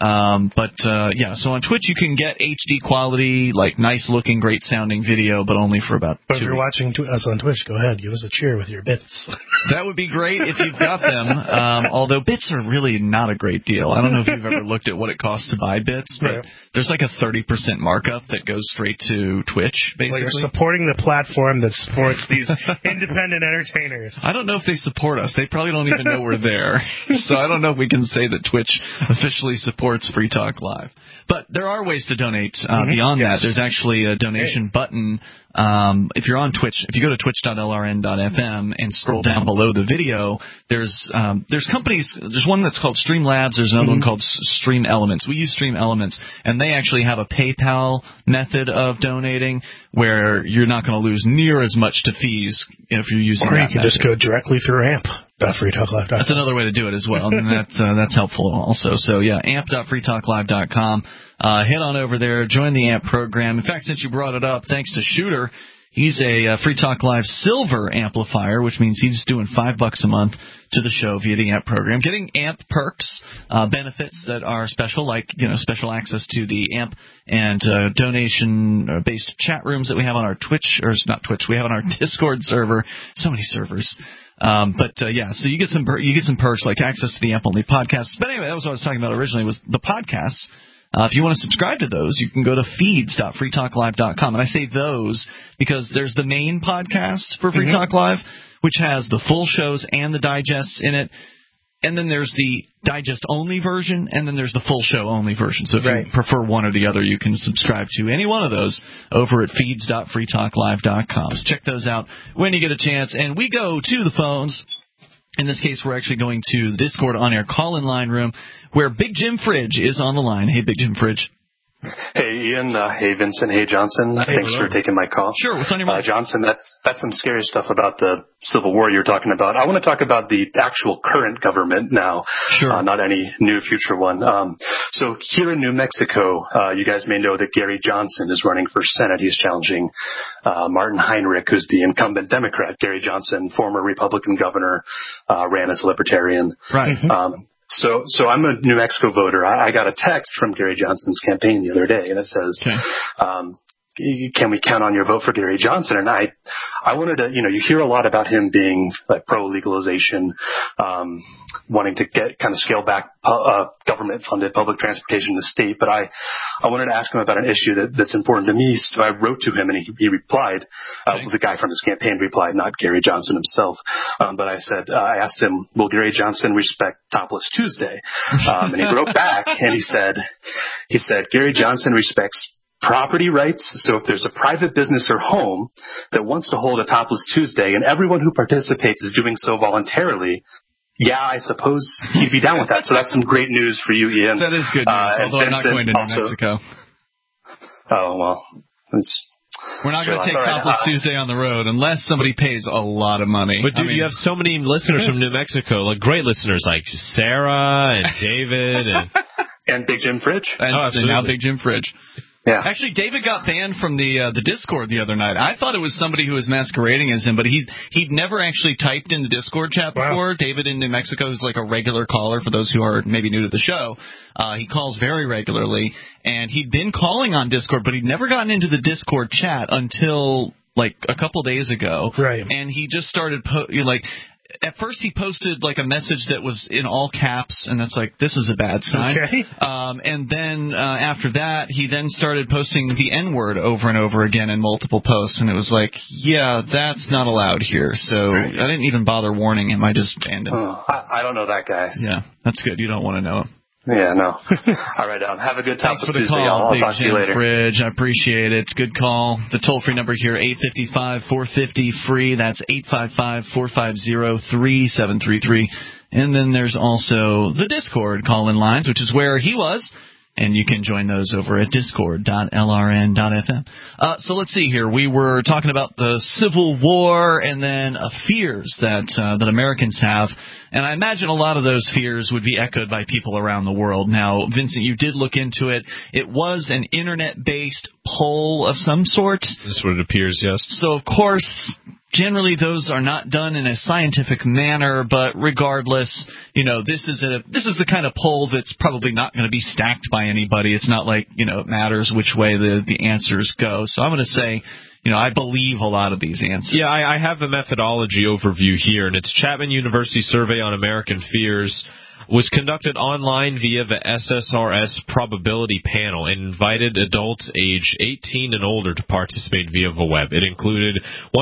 So on Twitch you can get HD quality, like nice looking, great sounding video, but only for about 2 weeks. If you're watching us on Twitch, go ahead, give us a cheer with your bits. That would be great if you've got them. Although bits are really not a great deal. I don't know if you've ever looked at what it costs to buy bits, but there's like a 30% markup that goes straight to Twitch, basically. Well, you're supporting the platform that supports these independent entertainers. I don't know if they support us. They probably don't even know we're there. So I don't know if we can say that Twitch officially supports Free Talk Live. But there are ways to donate beyond that. There's actually a donation button. If you're on Twitch, if you go to twitch.lrn.fm and scroll down below the video, there's companies. There's one that's called Streamlabs. There's another one called Stream Elements. We use Stream Elements, and they actually have a PayPal method of donating where you're not going to lose near as much to fees if you're using that method. Or you can just go directly through AMP. .freetalklive.com. That's another way to do it as well, and that's helpful also. So yeah, amp.freetalklive.com. Head on over there, join the AMP program. In fact, since you brought it up, thanks to Shooter, he's a Free Talk Live Silver amplifier, which means he's doing $5 a month to the show via the AMP program, getting AMP perks, benefits that are special, like special access to the AMP and donation-based chat rooms that we have on our Twitch, or not Twitch, we have on our Discord server. So many servers. So you get some perks like access to the AMP only podcasts. But anyway, that was what I was talking about originally, was the podcasts. If you want to subscribe to those, you can go to feeds.freetalklive.com. And I say those because there's the main podcast for Free Talk Live, which has the full shows and the digests in it. And then there's the digest-only version, and then there's the full show-only version. So if you prefer one or the other, you can subscribe to any one of those over at feeds.freetalklive.com. So check those out when you get a chance. And we go to the phones. In this case, we're actually going to the Discord on-air call-in line room where Big Jim Fridge is on the line. Hey, Big Jim Fridge. Hey, Ian. Hey, Vincent. Hey, Johnson. Thanks for taking my call. Sure. What's on your mind? Johnson, that's some scary stuff about the Civil War you're talking about. I want to talk about the actual current government now, not any new future one. So here in New Mexico, you guys may know that Gary Johnson is running for Senate. He's challenging Martin Heinrich, who's the incumbent Democrat. Gary Johnson, former Republican governor, ran as a Libertarian. Right. So I'm a New Mexico voter. I got a text from Gary Johnson's campaign the other day, and it says, can we count on your vote for Gary Johnson? And I wanted to, you hear a lot about him being like pro-legalization, wanting to kind of scale back government-funded public transportation in the state. But I wanted to ask him about an issue that's important to me. So I wrote to him, and he replied. The guy from his campaign replied, not Gary Johnson himself. But I asked him, will Gary Johnson respect Topless Tuesday? And he wrote back, and he said, Gary Johnson respects property rights. So if there's a private business or home that wants to hold a Topless Tuesday and everyone who participates is doing so voluntarily, I suppose he'd be down with that. So that's some great news for you, Ian. That is good news, although I'm not going to New Mexico. Oh, well. We're not going to take Topless Tuesday on the road unless somebody pays a lot of money. But, dude, you have so many listeners from New Mexico, like great listeners like Sarah and David. And Big Jim Fridge. And now Big Jim Fridge. Yeah. Actually, David got banned from the Discord the other night. I thought it was somebody who was masquerading as him, but he'd never actually typed in the Discord chat before. Wow. David in New Mexico is like a regular caller for those who are maybe new to the show. He calls very regularly, and he'd been calling on Discord, but he'd never gotten into the Discord chat until like a couple days ago. Right. And he just started at first he posted like a message that was in all caps, and that's like, this is a bad sign. Okay. And then after that, he then started posting the N-word over and over again in multiple posts, and it was like, that's not allowed here. So I didn't even bother warning him. I just banned him. I don't know that guy. Yeah, that's good. You don't want to know him. Yeah, no. All right, have a good time. Thanks for the call, I'll talk to you later. Fridge. I appreciate it. It's a good call. The toll-free number here, 855-450-FREE. That's 855-450-3733. And then there's also the Discord call-in lines, which is where he was. And you can join those over at discord.lrn.fm. So let's see here. We were talking about the Civil War and then fears that Americans have. And I imagine a lot of those fears would be echoed by people around the world. Now, Vincent, you did look into it. It was an Internet-based poll of some sort. That's what it appears, yes. So, of course, generally those are not done in a scientific manner, but regardless, this is the kind of poll that's probably not going to be stacked by anybody. It's not like, it matters which way the answers go. So I'm going to say, I believe a lot of these answers. Yeah, I have a methodology overview here, and it's Chapman University Survey on American Fears. Was conducted online via the SSRS probability panel and invited adults age 18 and older to participate via the web. It included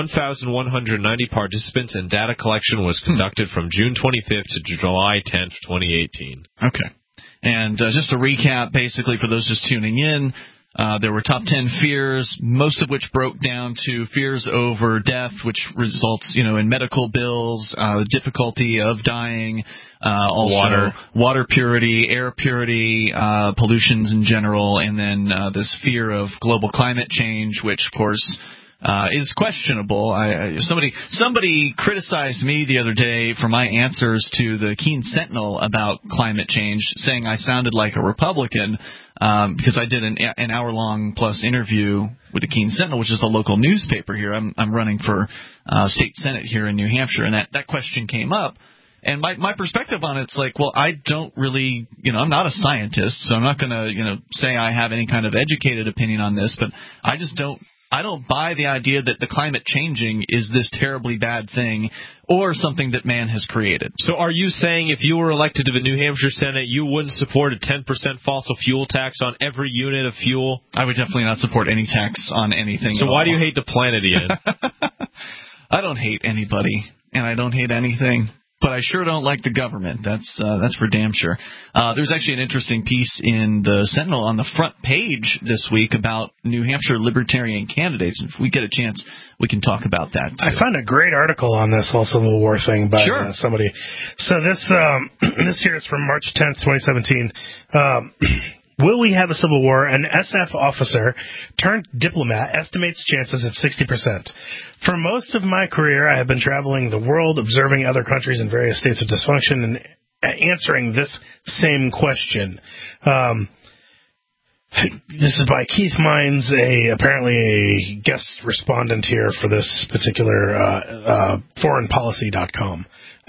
1,190 participants, and data collection was conducted from June 25th to July 10th, 2018. Okay. And just to recap, basically, for those just tuning in, there were top 10 fears, most of which broke down to fears over death, which results, in medical bills, difficulty of dying, also water purity, air purity, pollutions in general, and then this fear of global climate change, which, of course, is questionable. Somebody criticized me the other day for my answers to the Keene Sentinel about climate change, saying I sounded like a Republican because I did an hour-long plus interview with the Keene Sentinel, which is the local newspaper here. I'm running for state senate here in New Hampshire, and that question came up. And my perspective on it's like, well, I don't really, I'm not a scientist, so I'm not going to, say I have any kind of educated opinion on this, but I don't buy the idea that the climate changing is this terribly bad thing or something that man has created. So are you saying if you were elected to the New Hampshire Senate, you wouldn't support a 10% fossil fuel tax on every unit of fuel? I would definitely not support any tax on anything. So why do you hate the planet, Ian? I don't hate anybody. and I don't hate anything. But I sure don't like the government. That's for damn sure. There's actually an interesting piece in the Sentinel on the front page this week about New Hampshire Libertarian candidates. If we get a chance, we can talk about that, too. I found a great article on this whole Civil War thing by somebody. So this here is from March 10th, 2017. Will we have a civil war? An SF officer turned diplomat estimates chances at 60%. For most of my career, I have been traveling the world, observing other countries in various states of dysfunction, and answering this same question. This is by Keith Mines, apparently a guest respondent here for this particular foreignpolicy.com.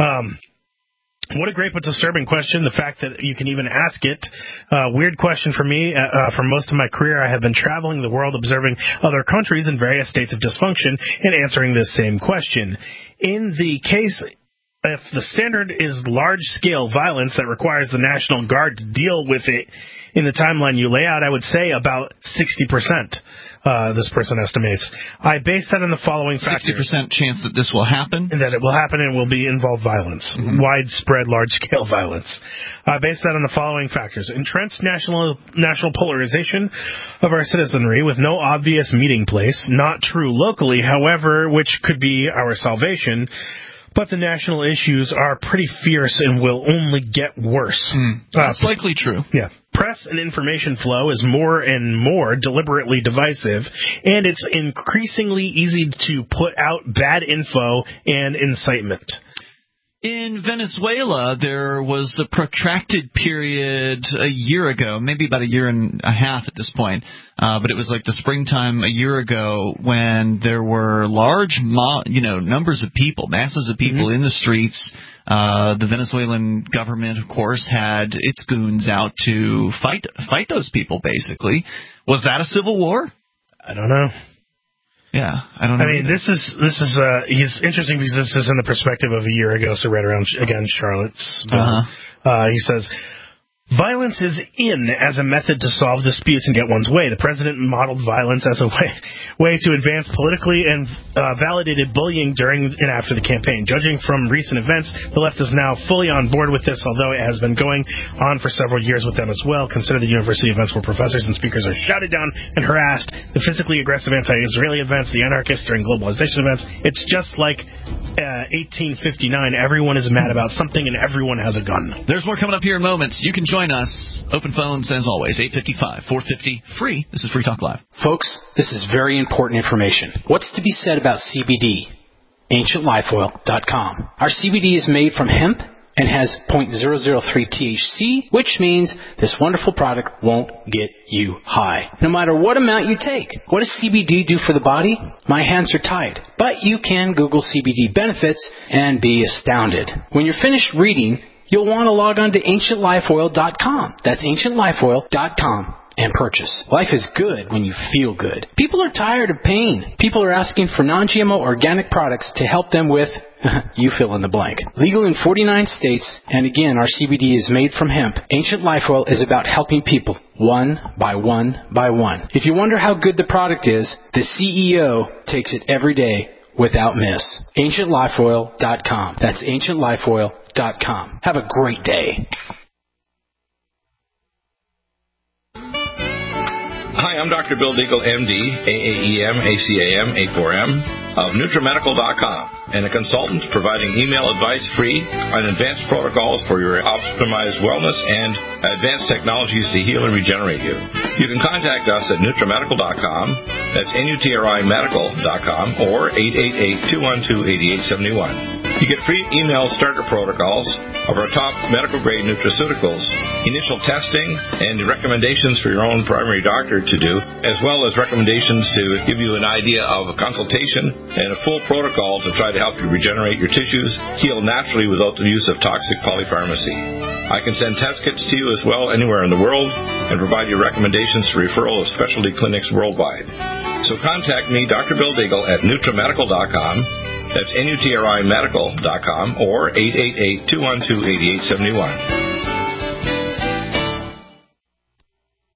What a great but disturbing question, the fact that you can even ask it. Weird question for me. For most of my career, I have been traveling the world, observing other countries in various states of dysfunction, and answering this same question. In the case, if the standard is large-scale violence that requires the National Guard to deal with it in the timeline you lay out, I would say about 60%, this person estimates. I base that on the following factors. 60% chance that this will happen? And that it will happen and will involve violence, widespread, large-scale violence. I base that on the following factors. Entrenched national polarization of our citizenry with no obvious meeting place, not true locally, however, which could be our salvation. But the national issues are pretty fierce and will only get worse. That's likely true. Yeah. Press and information flow is more and more deliberately divisive, and it's increasingly easy to put out bad info and incitement. In Venezuela, there was a protracted period a year ago, maybe about a year and a half at this point, but it was like the springtime a year ago when there were large, numbers of people, masses of people in the streets. The Venezuelan government, of course, had its goons out to fight those people, basically. Was that a civil war? I don't know. Yeah, I don't know. I mean, this is he's interesting because this is in the perspective of a year ago, so right around, again, Charlottesville. He says, violence is in as a method to solve disputes and get one's way. The president modeled violence as a way to advance politically and validated bullying during and after the campaign. Judging from recent events, the left is now fully on board with this, although it has been going on for several years with them as well. Consider the university events where professors and speakers are shouted down and harassed, the physically aggressive anti-Israeli events, the anarchists during globalization events. It's just like 1859. Everyone is mad about something and everyone has a gun. There's more coming up here in moments. You can join us. Open phones, as always, 855-450-FREE. This is Free Talk Live. Folks, this is very important information. What's to be said about CBD? AncientLifeOil.com. Our CBD is made from hemp and has 0.003 THC, which means this wonderful product won't get you high, no matter what amount you take. What does CBD do for the body? My hands are tied. But you can Google CBD benefits and be astounded. When you're finished reading, you'll want to log on to AncientLifeOil.com. That's AncientLifeOil.com and purchase. Life is good when you feel good. People are tired of pain. People are asking for non-GMO organic products to help them with, you fill in the blank. Legal in 49 states, and again, our CBD is made from hemp. Ancient Life Oil is about helping people one by one by one. If you wonder how good the product is, the CEO takes it every day without miss. AncientLifeOil.com. That's AncientLifeOil.com. Have a great day. Hi, I'm Dr. Bill Deagle, MD, AAEM, ACAM, A4M, of NutriMedical.com, and a consultant providing email advice free on advanced protocols for your optimized wellness and advanced technologies to heal and regenerate you. You can contact us at NutriMedical.com, that's NutriMedical.com, or 888-212-8871. You get free email starter protocols of our top medical-grade nutraceuticals, initial testing, and recommendations for your own primary doctor to do, as well as recommendations to give you an idea of a consultation and a full protocol to try to help you regenerate your tissues, heal naturally without the use of toxic polypharmacy. I can send test kits to you as well anywhere in the world and provide you recommendations for referral of specialty clinics worldwide. So contact me, Dr. Bill Deagle, at NutriMedical.com. That's NutriMedical.com or 888-212-8871.